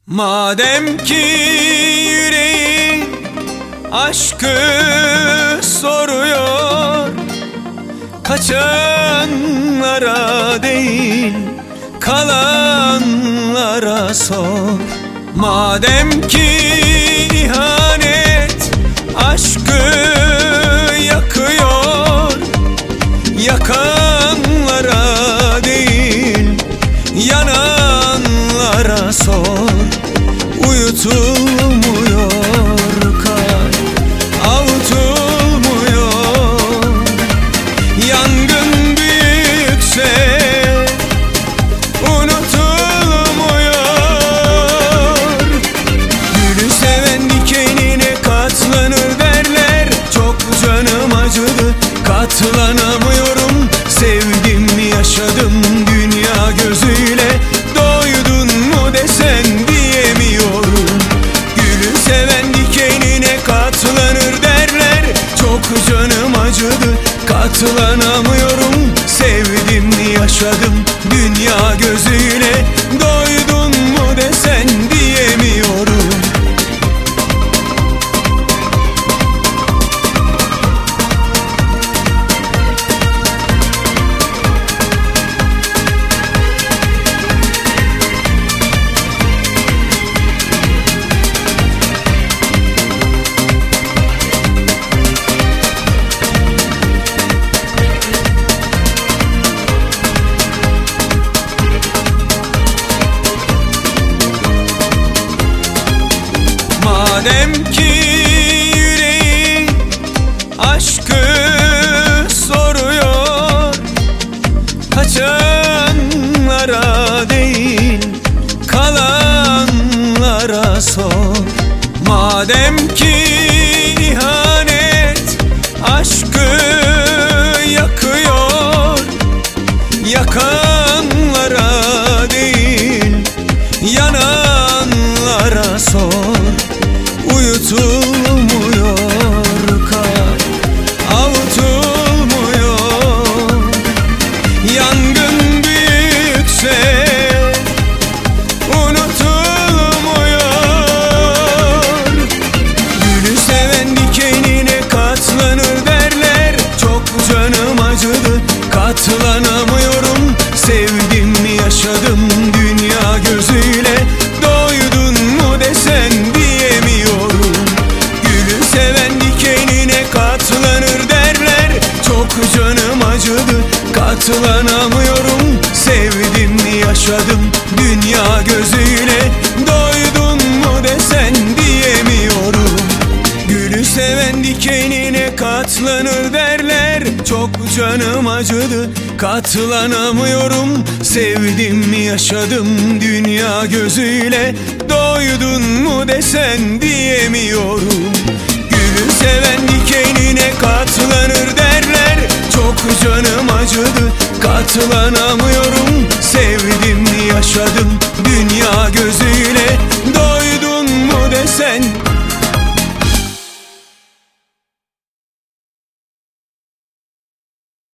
Madem ki yüreğin aşkı soruyor, kaçanlara değil kalanlara sor. Madem ki ihanet aşkı yakıyor, yakanlara değil yananlara sor. Uyutulmuyor kalp, avutulmuyor. Yangın büyükse unutulmuyor. Gülü seven dikenine katlanır derler. Çok canım acıdı, katlanamıyorum. Sevdim, yaşadım dünya gözüyle. Doydun mu desen diyemiyorum. Gülü seven dikenine katlanır derler. Çok canım acıdı, katlanamıyorum. Sevdim, yaşadım dünya gözüyle. Doydun mu desen diyemiyorum. Madem ki yüreğin aşkı soruyor, kaçanlara değil kalanlara sor. Madem ki ihanet aşkı yakıyor, yakanlara değil yananlara sor. Uyutulmuyor kalp, avutulmuyor. Yangın büyükse unutulmuyor. Gülü seven dikenine katlanır derler. Çok canım acıdı, katlanamıyorum. Sevdim, yaşadım dünya gözüyle. Doydun mu desen diyemiyorum. Gülü seven dikenine katlanır derler. Çok canım acıdı, katlanamıyorum. Sevdim, yaşadım dünya gözüyle. Doydun mu desen diyemiyorum. Gülü seven dikenine katlanır derler. Çok canım acıdı, katlanamıyorum. Sevdim, yaşadım dünya gözüyle. Doydun mu desen diyemiyorum. Gülü seven dikenine katlanır derler. Çok canım acıdı, katlanamıyorum. Sevdim, yaşadım dünya gözüyle. Doydun mu desen